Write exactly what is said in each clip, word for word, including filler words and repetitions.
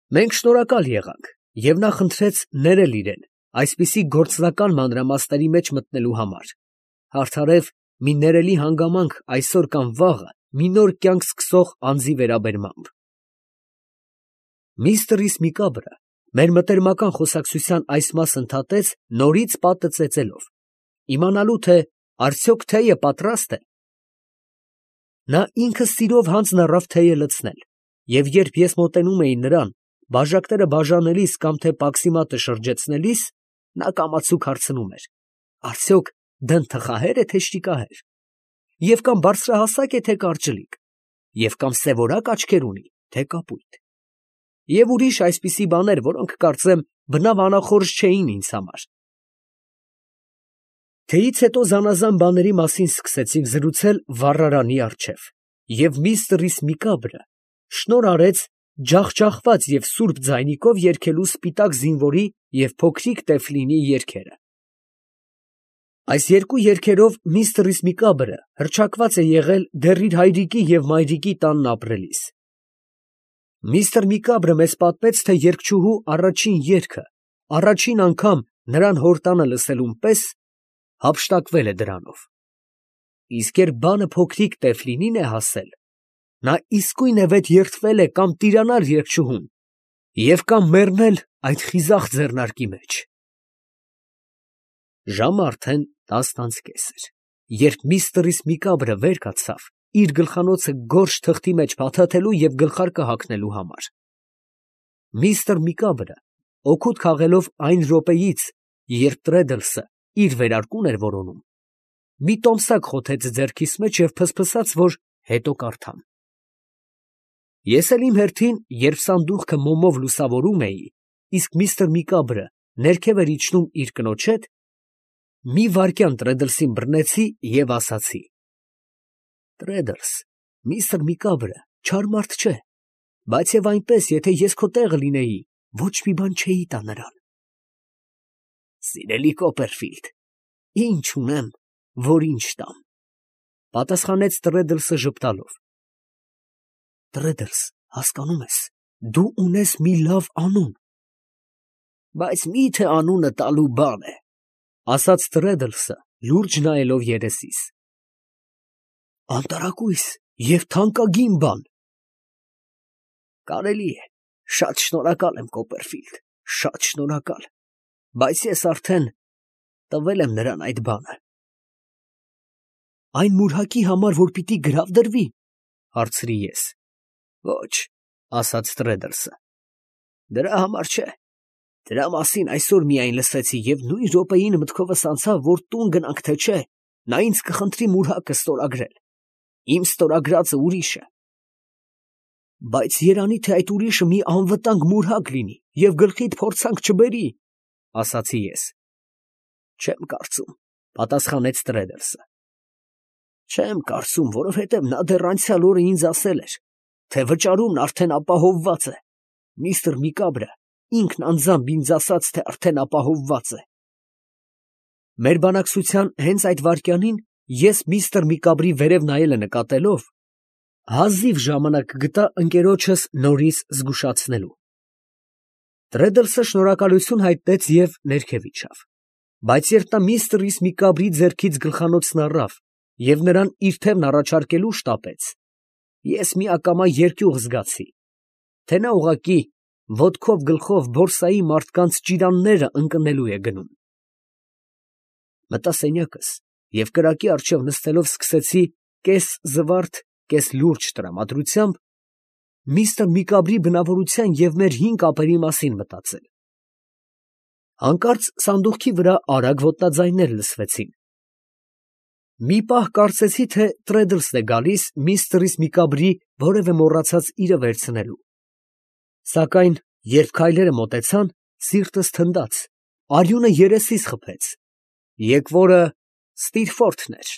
Մենք շնորհակալ եղանք, և նա խնդրեց ներել իրեն այսպիսի գործնական մանրամասների մեջ մտնելու համար, հարդարև մի ներելի հանգամանք այսօր կամ վաղը մի նոր կյանք սկսող անձի վերաբերմամբ։ Միստր Իսմիկաբրը մեր մտերմական խոսակցության այս մասը ընդհատեց նորից պատը ծեծելով, իմանալու թե արդյոք թեյը պատրաստ է։ Նա ինքը սիրով հանձն առավ թեյը լցնել, և երբ ես մոտենում էի նրան, բաժակները բաժանելիս կամ թե պաքսիմատը շրջեցնելիս, նա կամացուկ հարցնում էր. «Արդյոք դն թխահե՞ր է, թե շիկահեր, և կամ բարձրահասակ է, թե կարճլիկ, և կամ սևորակ աչքեր ունի, թե կապույտ» և ուրիշ այսպիսի բաներ, որոնք, կարծեմ, բնավ անախորժ չէին ինձ համար։ Թեյից հետո զանազան բաների մասին սկսեցինք զրուցել վառարանի առջև, և միստր Իսմիկաբրը շնորհ արեց ջախջախված և սուրբ ձայնիկով երգելու սպիտակ զինվորի և փոքրիկ Տեֆլինի երգերը։ Այս երկու երգերով միստր Իսմիկաբրը հռչակված է եղել դեռ իր հայրիկի և մայրիկի տանն ապրելիս։ Միստր Միկաբրը մեզ պատմեց, թե երգչուհու առաջին երգը առաջին անգամ նրան հոր տանը լսելուն պես հափշտակվել է դրանով, իսկ երբ բանը փոքրիկ Տեֆլինին է հասել, նա իսկույն է վետ երդվել է կամ տիրանալ երգչուհուն և կամ մեռնել այդ խիզախ ձեռնարկի մեջ։ Ժամը արդեն տասն անց կես էր, երբ միստր Իսմիկաբրը վեր կացավ իր գլխանոցը գորշ թղթի մեջ փաթաթելու և գլխարկը հագնելու համար։ Միստր Միկաբրը, օգուտ քաղելով այն րոպեից, երբ Տրեդլսը իր վերարկուն էր որոնում, մի տոմսակ խոթեց ձեռքիս մեջ և փսփսաց, որ հետո կարդամ։ Ես էլ իմ հերթին, երբ սանդուղքը մոմով լուսավորում էի, իսկ միստր Միկաբրը ներքև էր իջնում իր կնոջ հետ, մի վայրկյան Տրեդլսին բռնեցի և ասացի. «Տրեդլս, միստր Միկաբրը չար մարդ չէ, բայց և այնպես, եթե ես քո տեղը լինեի, ոչ մի բան չէի տա նրան»։ «Սիրելի Կոպերֆիլդ, ի՞նչ ունեմ, որ ինչ տամ», ֊ պատասխանեց Տրեդլսը ժպտալով։ «Տրեդլս, հասկանում ես, դու ունես մի լավ անուն»։ «Բայց մի՞թե անունը տալու բան է», ֊ ասաց Տրեդլսը, լուրջ նայելով երեսիս։ «Անտարակույս և թանկագին բան»։ «Կարելի է, շատ շնորհակալ եմ, Կոպերֆիլդ, շատ շնորհակալ, բայց ես արդեն տվել եմ նրան այդ բանը»։ «Այն մուրհակի համար, որ պիտի գրավ դրվի, ֊ հարցրի ես։ ֊ Ոչ, ֊ ասաց Տրեդլսը, ֊ դրա համար չէ, դրա մասին այսօր միայն լսեցի և նույն րոպեին մտքովս անցավ, որ տուն գնանք թե չէ, նա ինձ կխնդրի մուրհակը ստորագրել, իմ ստորագրածը ուրիշը։ Բայց երանի թե այդ ուրիշը մի անվտանգ մուրհակ լինի և գլխիդ փորձանք չբերի, ֊ ասացի ես։ ֊ Չեմ կարծում, ֊ պատասխանեց Տրեդլսը։ ֊ Չեմ կարծում, որովհետև նա դեռ անցյալ օրը ինձ ասել էր, թե վճարումն արդեն ապահովված է, միստր Միկաբրը ինքն անձամբ ինձ ասաց, թե արդեն ապահովված է։ Մեր բանակցության հենց այդ վայրկյանին ես միստր Միկաբրի վերև նայելը նկատելով, հազիվ ժամանակ գտա ընկերոջս նորից զգուշացնելու։ Տրեդլսը շնորհակալություն հայտնեց և ներքև իջավ, բայց երբ նա միստր Իսմիկաբրի ձեռքից գլխանոցն առավ և նրան իր թևն առաջարկելու շտապեց, ես միակամա երկյուղ զգացի, թե նա ուղղակի ոտքով գլխով բորսայի մարդկանց ճիրանները ընկնելու է գնում։ Մտա սենյակս և կրակի առջև նստելով սկսեցի կես զվարթ, կես լուրջ տրամադրությամբ միստր Միկաբրի բնավորության և մեր հին կապերի մասին մտածել։ Հանկարծ սանդուղքի վրա արագ ոտնաձայններ լսվեցին։ Մի պահ կարծեցի, թե Տրեդլսն է գալիս միստր Իսմիկաբրի որևէ մոռացած իրը վերցնելու, սակայն երբ քայլերը մոտեցան, սիրտս թնդաց, արյունը երեսիս խփեց, եկվորը Ստիրֆորթն էր։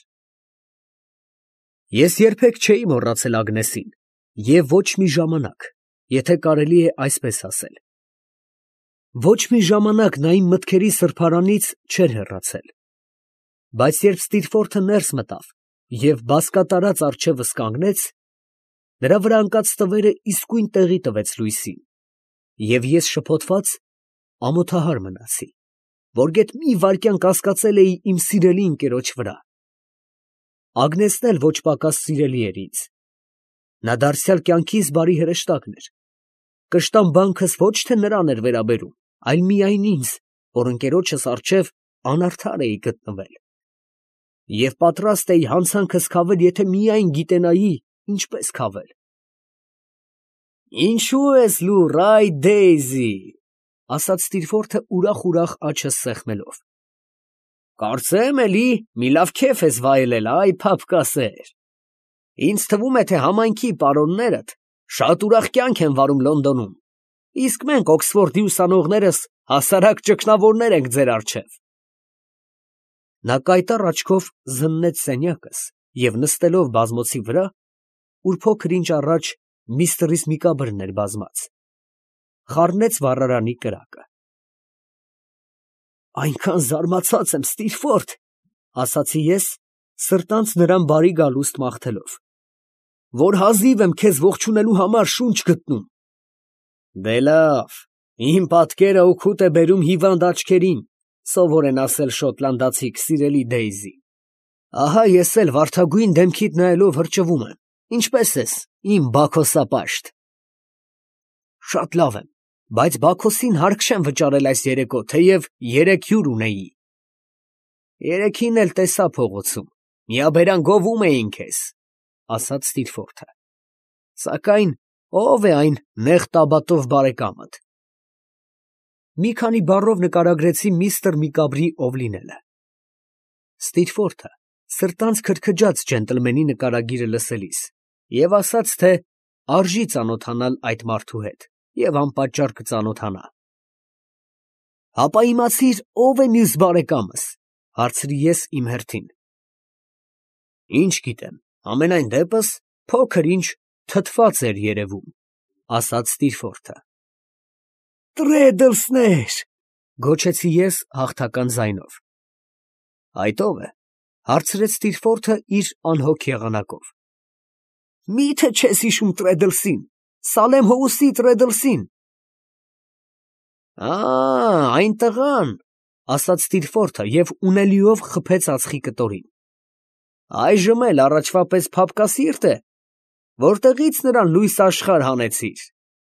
Ես երբեք չէի մոռացել Ագնեսին և ոչ մի ժամանակ, եթե կարելի է այսպես ասել։ Ոչ մի ժամանակ նա իմ մտքերի սրբարանից չէր հեռացել։ Բայց երբ Ստիրֆորթը ներս մտավ և բազկատարած առջևս կանգնեց, նրա վրա ընկած տվերը իսկույն տեղի տվեց լույսին, Եվ ես շփոթված ամոթահար մնացի, որ գեթ մի վայրկյան կասկածել էի իմ սիրելի ընկերոջ վրա։ Ագնեսն էլ ոչ պակաս սիրելի էր ինձ. նա դարձյալ կյանքիս բարի հրեշտակն էր, կշտամ բանքս ոչ թե նրան էր վերաբերում, այլ միայն ինձ, որ ընկերոջս առջև անարդար էի գտնվել, և պատրաստ էի հանցանքս քավել, եթե միայն գիտենայի ինչպես քավել։ «Ինչո՞ւ ես լուռ, այ Դեյզի», ասաց Ստիլֆորթը ուրախ֊ուրախ աչքս սեղմելով։ «Կարծեմ էլի մի լավ քեֆ ես վայելել, այ փափկասեր։ Ինձ թվում է, թե համայնքի պարոններդ շատ ուրախ կյանք են վարում Լոնդոնում, իսկ մենք Օքսֆորդի ուսանողներս հասարակ ճգնավորներ ենք ձեր առջև»։ Նա կայտառ աչքով զննեց սենյակս և նստելով բազմոցի վրա, ուր փոքր ինչ առաջ միստր Միկաբրն էր բազմած, խառնեց վառարանի կրակը։ «Այնքան զարմացած եմ, Ստիլֆորթ, ֊ ասացի ես, սրտանց նրան բարի գալուստ մաղթելով, ֊ որ հազիվ եմ քեզ ողջունելու համար շունչ գտնում»։ «Դե լավ, իմ պատկերը օգուտ է բերում հիվանդ աչքերին, սովոր են ասել շոտլանդացիք, սիրելի Դեյզի։ Ահա ես էլ վարդագույն դեմքիդ նայելով հրճվում եմ, ինչպե՞ս ես, իմ Բաքոսապաշտ։ Շատ լավ եմ, բայց Բաքոսին հարկ չեմ վճարել այս երեկո, թեև երեք հյուր ունեի։ Երեքին էլ տեսա փողոցում, միաբերան գովում էին քեզ, ֊ ասաց Ստիլֆորթը, ֊ սակայն ո՞վ է այն նեղ տաբատով բարեկամդ։ Մի քանի բառով նկարագրեցի միստր Միկաբրի ով լինելը։ Ստիլֆորթը սրտանց քրքջաց ջենտլմենի նկարագիրը լսելիս և ասաց, թե արժի ծանոթանալ այդ մարդու հետ և անպատճառ կծանոթանա։ Հապա իմացիր ով է մյուս բարեկամս, ֊ հարցրի ես իմ հերթին։ Ինչ գիտեմ, համենայն դեպս փոքր ինչ թթված էր երևում, ֊ ասաց Ստիլֆորթը։ Տրեդլսներ, ֊ գոչեցի ես հաղթական ձայնով։ Այդ ո՞վ է, ֊ հարցրեց Ստիլֆորթը իր անհոգ եղանակով։ Մի՞թե չես հիշում Տրեդլսին, Սալեմ Հոուսի Տրեդլսին։ Ա, այն տղան, ֊ ասաց Ստիլֆորթը և ունելիով խփեց ածխի կտորին։ Այժմ էլ առաջվա պես փափկասիրտ է, որտեղի՞ց նրան լույս աշխարհ հանեցիր։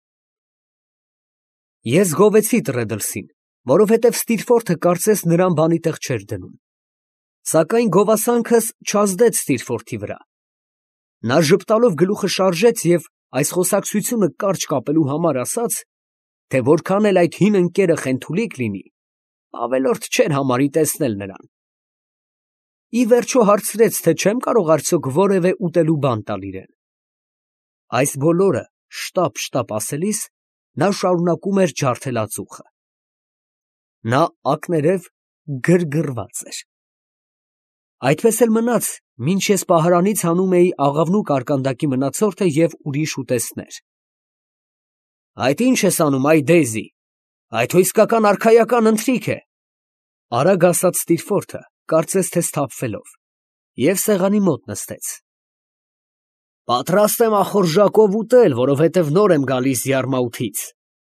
Ես գովեցի Տրեդլսին, որովհետև Ստիլֆորթը կարծես նրան բանի տեղ չէր դնում, սակայն գովասանքս չազդեց Ստիլֆորթի վրա։ Նա ժպտալով գլուխը շարժեց և այս խոսակցությունը կարճ կապելու համար ասաց, թե որքան էլ այդ հին ընկերը խենթուլիկ լինի, ավելորդ չէր համարի տեսնել նրան։ Ի վերջո հարցրեց, թե չեմ կարող արդյոք որևէ ուտելու բան տալ իրան։ Այս բոլորը շտապ֊շտապ ասելիս նա շարունակում էր ջարդել ածուխը։ Նա ակներև գրգռված էր։ Այդպես էլ մնաց, մինչ ես պահարանից հանում էի աղավնու կարկանդակի մնացորդը և ուրիշ ուտեստներ։ Այդ ի՞նչ ես անում, այ Դեյզի, այդ հո իսկական արքայական ընթրիք է, ֊ արագ ասաց Ստիլֆորթը, կարծես թե սթափվելով, և սեղանի մոտ նստեց։ Պատրաստ եմ ախորժակով ուտել, որովհետև նոր եմ գալիս Յարմաութից։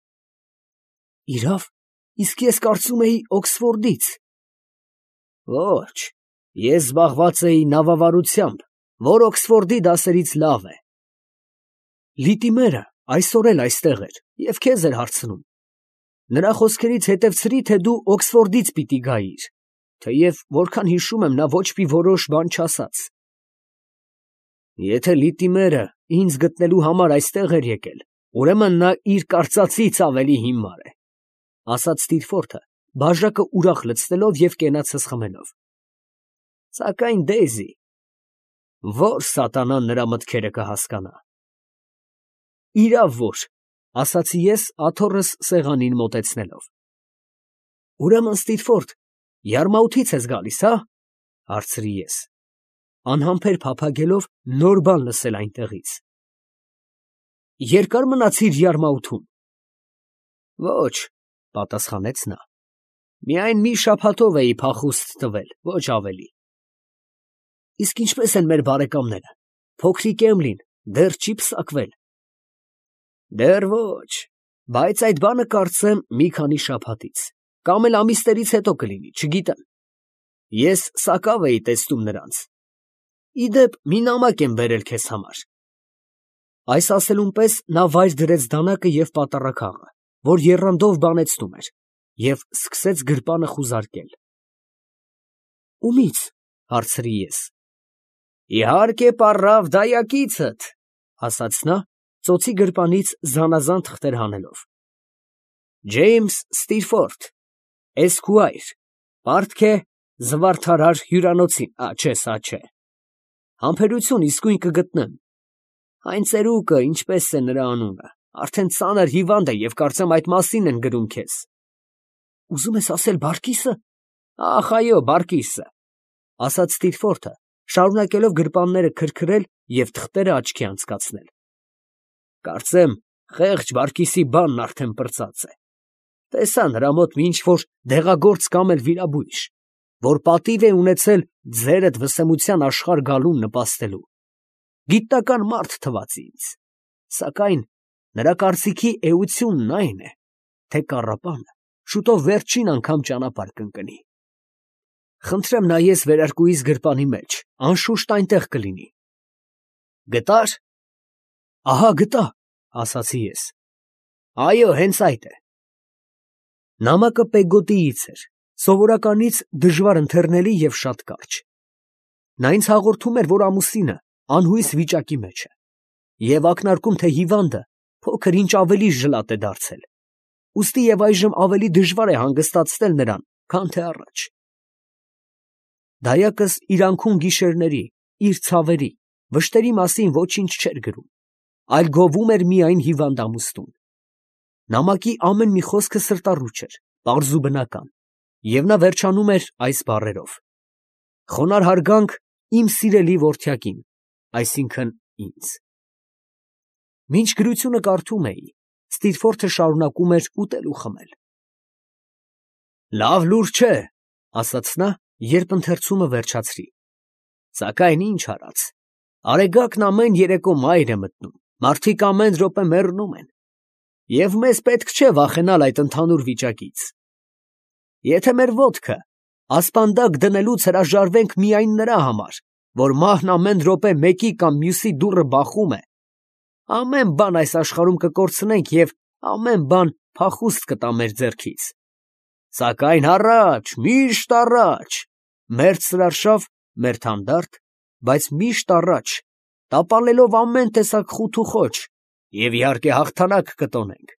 Իրավ, իսկ ես կարծում էի Օքսֆորդից։ Ոչ, ես զբաղված էի նավավարությամբ, որ Օքսֆորդի դասերից լավ է։ Լիտիմերը այսօր էլ այստեղ էր և քեզ էր հարցնում։ Նրա խոսքերից հետևցրի, թե դու Օքսֆորդից պիտի գայիր, թեև որքան հիշում եմ, նա ոչ մի որոշ բան չասաց։ Եթե Լիտիմերը ինձ գտնելու համար այստեղ էր եկել, ուրեմն նա իր կարծածից ավելի հիմար է, ֊ ասաց Ստիլֆորթը, բաժակը ուրախ լցնելով և կենացս խմելով։ Սակայն Դեյզի, ո՞ր սատանան նրա մտքերը կհասկանա։ Իրավ որ, ֊ ասացի ես աթոռս սեղանին մոտեցնելով։ Ուրեմն Ստիլֆորթ, Յարմաութից ես գալիս, հա, ֊ հարցրի ես, անհամբեր փափագելով նոր բան լսել այնտեղից։ Երկա՞ր մնացիր Յարմաութում։ Ոչ, ֊ պատասխանեց նա, միայն մի շաբաթով էի փախուստ տվել, ոչ ավելի։ Իսկ ինչպե՞ս են մեր բարեկամները, փոքրիկ Էմլին դեռ չի պսակվել։ Դեռ ոչ, Բայց այդ բանը կարծեմ մի քանի շաբաթից, կամ էլ ամիսներից հետո կլինի, չգիտեմ։ Ես սակավ էի տեսնում նրանց։ Իդեպ մի նամակ եմ բերել քեզ համար։ Այս ասելուն պես նա վայր դրեց դանակը և պատառաքաղը, որ եռանդով բանեցնում էր, և սկսեց գրպանը խուզարկել։ Ումի՞ց, հարցրի ես։ Իհարկե պառավ դայակիցդ, ասաց նա, ծոցի գրպանից զանազան թղթեր հանելով։ Ջեյմս Ստիրֆորդ, Էսքուայր, պարտք է Զվարթարար հյուրանոցին, ա, չէ, սա չէ։ Համբերություն իսկույն կգտնեմ։ Այն ծերուկը, ինչպես է նրա անունը, արդեն ծանր հիվանդ է և կարծեմ այդ մասին են գրում քեզ։ Ուզում ես ասել Բարկիսը։ Ախ, այո, Բարկիսը, ասաց Ստիրֆորդը, շարունակելով գրպանները քրքրել և թղթերը աչքի անցկացնել։ Կարծեմ, խեղճ Բարկիսի բանն արդեն պրծած է։ Տեսա նրա մոտ մի ինչ-որ դեղագործ կամ էլ վիրաբույժ, որ պատիվ է ունեցել ձերդ վսեմության աշխարհ գալուն նպաստելու։ Գիտնական մարդ թվաց ինձ, սակայն նրա կարծիքի էությունն այն է, թե կառապանը շուտով վերջին անգամ ճանապարհ կընկնի։ Խնդրեմ նայես վերարկուիս գրպանի մեջ, անշուշտ այնտեղ կլինի։ Գտա՞ր։ Ահա գտա, ասացի ես։ Այո, հենց այդ է։ Նամակը Պեգոտիից էր, սովորականից դժվար ընթեռնելի և շատ կարճ։ Նա ինձ հաղորդում էր, որ ամուսինը անհույս վիճակի մեջ է, և ակնարկում, թե հիվանդը փոքր ինչ ավելի ժլատ է դարձել, ուստի և այժմ ավելի դժվար է հանգստացնել նրան, քան թե առաջ։ Դայակս իր անքուն գիշերների, իր ցավերի, վշտերի մասին ոչինչ չէր գրում, այլ գովում էր միայն հիվանդ ամուսնուն։ Նամակի ամեն մի խոսքը սրտառուչ էր, պարզ ու բնական, և նա վերջանում էր այս բառերով. «Խոնարհ հարգանք իմ սիրելի որդյակին», այսինքն ինձ։ Մինչ գրությունը կարդում էի, Ստիրֆորդը շարունակում էր ուտել ու խմել։ Լավ լուր չէ, ասաց նա, երբ ընթերցումը վերջացրի։ Սակայն ինչ արած, արեգակն ամեն երեկո մայր է մտնում, մարդիկ ամեն րոպե մեռնում են, և մեզ պետք չէ վախենալ այդ ընդհանուր վիճակից։ Եթե մեր ոտքը ասպանդակ դնելուց հրաժարվենք միայն նրա համար, որ մահն ամեն րոպե մեկի կամ մյուսի դուռը բախում է, ամեն բան այս աշխարհում կկորցնենք և ամեն բան փախուստ կտա մեր ձեռքից։ Սակայն առաջ, միշտ առաջ, մերձ ծրարշավ, մերթ հանդարտ, բայց միշտ առաջ, տապալելով ամեն տեսակ խութ ու խոչ, և իհարկե հաղթանակ կտոնենք։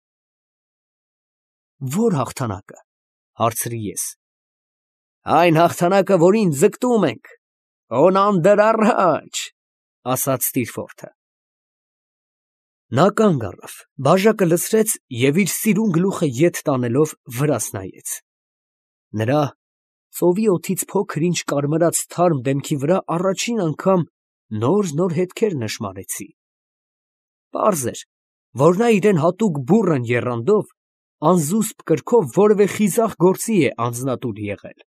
Ո՞ր հաղթանակը, հարցրի ես։ Այն հաղթանակը, որին ձգտում ենք, օնանդր առաջ, ասաց Ստիրֆորդը։ Նա կանգ առավ, բաժակը լցրեց և իր սիրուն գլուխը ետ տանելով վրաս նայեց։ Նրա ծովի օդից փոքր ինչ կարմրած թարմ դեմքի վրա առաջին անգամ նոր֊նոր հետքեր նշմարեցի։ Պարզ էր, որ նա իրեն հատուկ բուռն եռանդով, անզուսպ կրքով որևէ խիզախ գործի է անձնատուր եղել։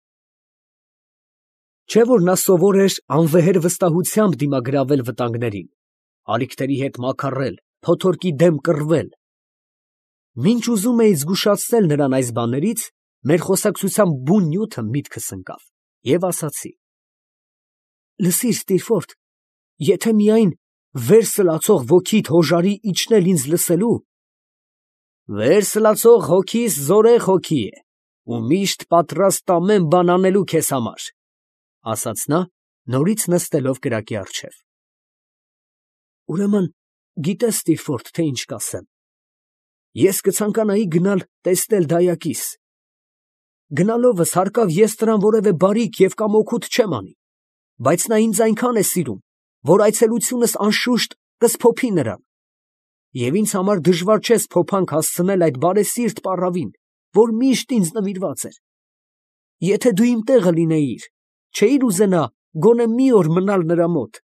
Չէ՞ որ նա սովոր էր անվեհեր վստահությամբ դիմագրավել վտանգներին, ալիքների հետ մաքարել, փոթորկի դեմ կռվել։ Մինչ ուզում էի զգուշացնել նրան այս բաներից, մեր խոսակցության բուն նյութը միտքս ընկավ, և ասացի. Լսիր, Ստիրֆորդ, եթե միայն վեր սլացող ոգիդ հոժարի իջնել ինձ լսելու։ Վեր սլացող հոգիս զորեղ հոգի է ու միշտ պատրաստ ամեն բան անելու քեզ համար, ասաց նա, նորից նստելով կրակի առջև։ Ուրեմն գիտես, Ստիրֆորդ, թե ինչ կասեմ։ Ես կցանկանայի գնալ տեսնել դայակիս։ Գնալովս հարկավ ես նրան որևէ բարիք և կամ օգուտ չեմ անի, բայց նա ինձ այնքան է սիրում, որ այցելությունս անշուշտ կսփոփի նրան, և ինձ համար դժվար չէ սփոփանք հասցնել այդ բարեսիրտ պառավին, որ միշտ ինձ նվիրված էր։ Եթե դու իմ տեղը լինեիր, չէի՞ր ուզենա գոնե մի օր մնալ նրա մոտ։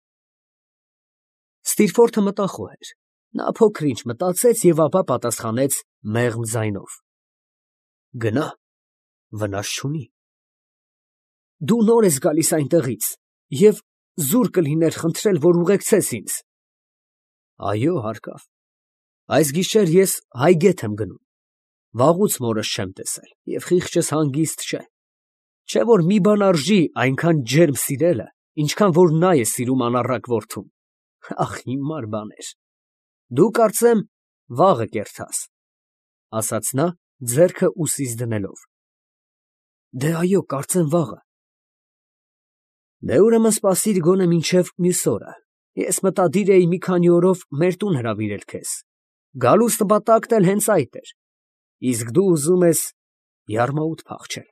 Ստիրֆորդը մտախոհ էր, նա փոքր ինչ մտածեց և ապա պատասխանեց մեղմ ձայնով. Գնա, վնաս չունի։ Դու նոր ես գալիս այնտեղից, և զուր կլիներ խնդրել, որ ուղեկցես ինձ։ Այո, հարկավ։ Այս գիշեր ես հայգետ եմ գնում, վաղուց մորս չեմ տեսել և խիղճս հանգիստ չէ, չէ որ մի բան արժի այնքան ջերմ սիրելը, ինչքան որ նա է սիրում անառակ որդուն, ախ, հիմար բաներ, դու կարծեմ վաղը կերթաս, ֊ ասաց նա, ձեռքը ուսիս դնելով։ Դե այո, կարծեմ վաղը։ Դե ուրեմն սպասիր գոնե մինչև մյուս օրը, ես մտադիր էի մի քանի օրով մեր տուն հրավիրել քեզ, գալուս նպատակն էլ հենց այդ էր, իսկ դու ուզում ես յարմաուտ փախչել։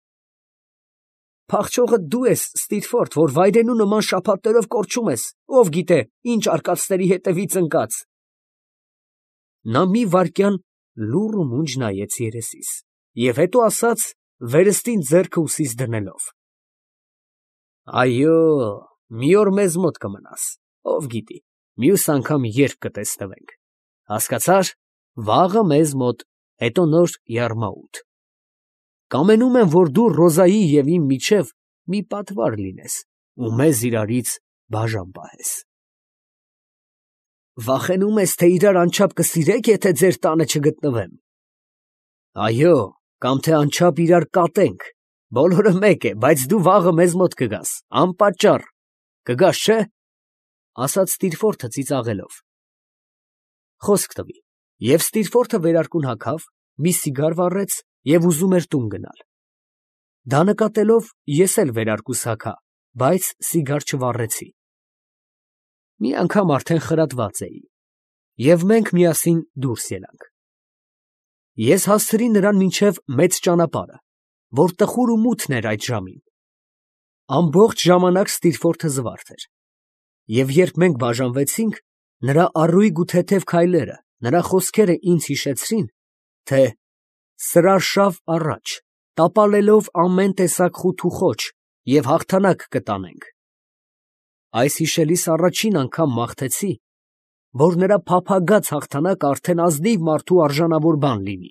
Փախչողը դու ես, Ստիրֆորդ, որ վայրենու նման շաբաթներով կորչում ես, ով գիտե, ինչ արկածների հետևից ընկած։ Նա մի վայրկյան լուռ ու մունջ նայեց երեսիս և հետո ասաց, վերստին ձեռքը ուսիս դնելով. Այո, մի օր մեզ մոտ կմնաս, ով գիտի, մյուս անգամ երբ կտեսնվենք, հասկացա՞ր, վաղը մեզ մոտ, հետո նոր յարմաուտ։ Կամենում եմ, որ դու Ռոզայի և իմ միջև մի պատվար լինես ու մեզ իրարից բաժան պահես։ Վախենում ես, թե իրար անչափ կսիրեք, եթե ձեր տանը չգտնվեմ։ Այո, կամ թե անչափ իրար կատենք, բոլորը մեկ է, բայց դու վաղը մեզ մոտ կգաս, անպատճառ, կգաս, չէ՞, ասաց Ստիրֆորդը ծիծաղելով։ Խոսք տվի, և Ստիրֆորդը վերարկուն հագավ, մի սիգար վառեց և ուզում էր տուն գնալ։ Դա նկատելով ես էլ վերարկուս հագա, բայց սիգար չվառեցի։ Մի անգամ արդեն խրատված էի, և մենք միասին դուրս ելանք։ Ես հասցրի նրան մինչև մեծ ճանապարհը, որ տխուր ու մութն էր այդ ժամին։ Ամբողջ ժամանակ Ստիրֆորդը զվարթ էր, և երբ մենք բաժանվեցինք, նրա առույգ ու թեթև քայլերը, նրա խոսքերը ինձ հիշեցրին, թե սրարշավ առաջ, տապալելով ամեն տեսակ խութ ու խոչ, և հաղթանակ կտանենք։ Այս հիշելիս առաջին անգամ մաղթեցի, որ նրա փափագած հաղթանակը արդեն ազնիվ մարդու արժանավոր բան լինի։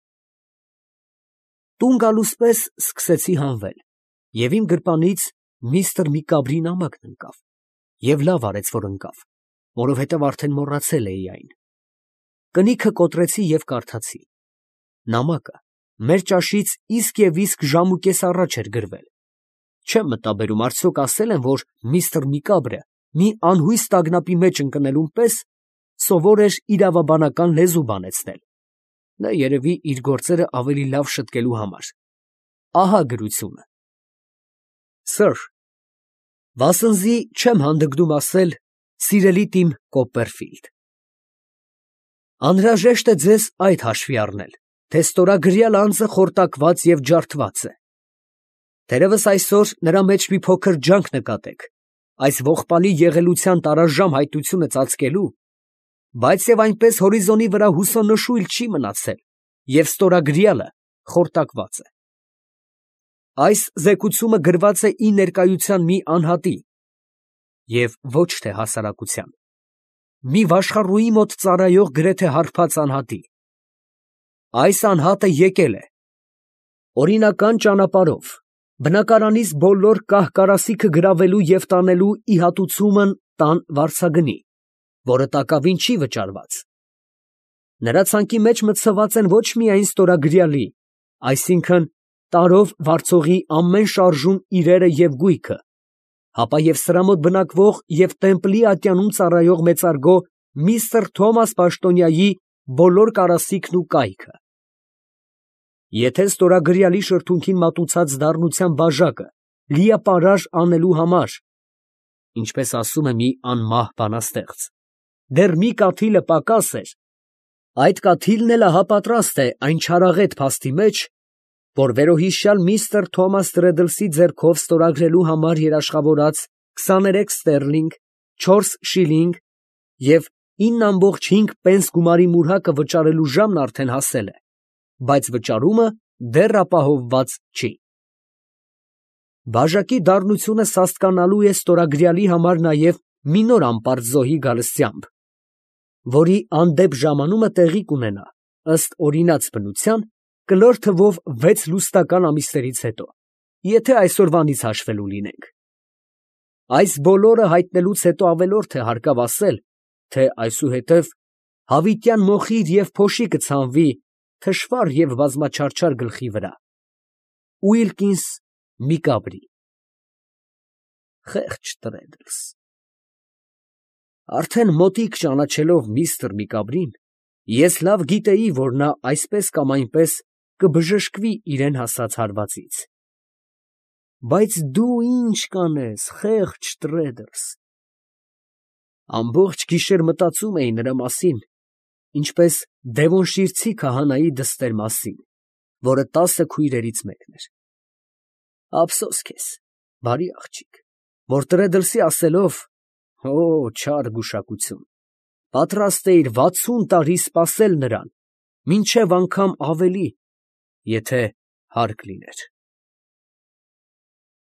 Տուն գալուս պես սկսեցի հանվել, և իմ գրպանից միստր Միկաբրի նամակն ընկավ, և լավ արեց, որ ընկավ, որովհետև արդեն մոռացել էի այն։ Կնիքը կոտրեցի և կարդացի։ Նամակը մեր ճաշից իսկ և իսկ ժամ ու կես առաջ էր գրվել։ Չեմ մտաբերում, արդյոք ասել են, որ միստր Միկաբրը մի անհույս տագնապի մեջ ընկնելուն պես սովոր էր իրավաբանական լեզու բանեցնել։ Նա երևի իր գործերը ավելի լավ շտկելու համար։ Ահա գրությունը. Սըր, վասնզի չեմ հանդգնում ասել սիրելիդ իմ Կոպպերֆիլդ, անհրաժեշտ է ձեզ այդ հաշվի առնել, թե ստորագրյալ անձը խորտակված և ջարդված է։ Թերևս այսօր նրա մեջ մի փոքր ջանք նկատեք, այս ողբալի եղելության տարաժամ հայտությունը ծածկելու, բայց և այնպես հորիզոնի վրա հուսոնշույլ չի մնացել, և ստորագրյալը խորտակված է։ Այս զեկուցումը գրված է ի ներկայության մի անհատի և ոչ թե հասարակության, մի վաշխառուի մոտ ծառայող գրեթե հարբած անհատի։ Այս անհատը եկել է օրինական ճանապարհով, բնակարանիս բոլոր կահ֊կարասիքը գրավելու և տանելու ի հատուցումն տան վարձագնի, որը տակավին չի վճարված։ Նրա ցանկի մեջ մտցված են ոչ միայն ստորագրյալի, այսինքն տարով վարձողի ամեն շարժուն իրերը և գույքը, հապա և սրա մոտ բնակվող և տեմպլի ատյանում ծառայող մեծարգո միստր Թոմաս Պաշտոնյայի բոլոր կարասիքն ու կայքը։ Եթե ստորագրյալի շրթունքին մատուցած դառնության բաժակը լիապարար անելու համար, ինչպես ասում է մի անմահ բանաստեղծ, դեռ մի կաթիլը պակաս էր, այդ կաթիլն էլ ահա պատրաստ է այն չարաղետ փաստի մեջ, որ վերոհիշյալ միստր Թոմաս Տրեդլսի ձեռքով ստորագրելու համար երաշխավորած քսաներեք ստերլինգ, չորս շիլինգ և ինը ամբողջ հինգ պենս գումարի մուրհակը վճարելու ժամն արդեն հասել է, բայց վճարումը դեռ ապահովված չի։ Բաժակի դառնությունը սաստկանալու է ստորագրյալի համար նաև մի նոր անպարծ զոհի գալստյամբ, որի անդեպ ժամանումը տեղի կունենա, ըստ օրինած բնության, կլոր թվով վեց լուստական ամիսներից հետո, եթե այսօրվանից հաշվելու լինենք։ Այս բոլորը հայտնելուց հետո ավելորդ է հարկավ ասել, թե այսուհետև Հավիտյան մոխիր և փոշի կցանվի թշվառ և բազմաչարչար գլխի վրա։ Ուիլկինս Միկաբրի։ Խեղճ Տրեդլս։ Արդեն մոտիկ ճանաչելով միստր Միկաբրին, ես լավ գիտեի, որ նա այսպես կամ այնպես կբժշկվի իրան հասած հարվածից։ Բայց դու ի՞նչ կանես, խեղճ Տրեդլս։ Ամբողջ գիշեր մտածում էի նրա մասին, ինչպես դևոնշիրցի քահանայի դստեր մասին, որը տասը քույրերից մեկն էր։ Ափսոս քեզ, բարի աղջիկ, որ Տրեդլսի ասելով (օ, չար գուշակություն) պատրաստ էիր վաթսուն տարի սպասել նրան, մինչև անգամ ավելի, եթե հարկ լիներ։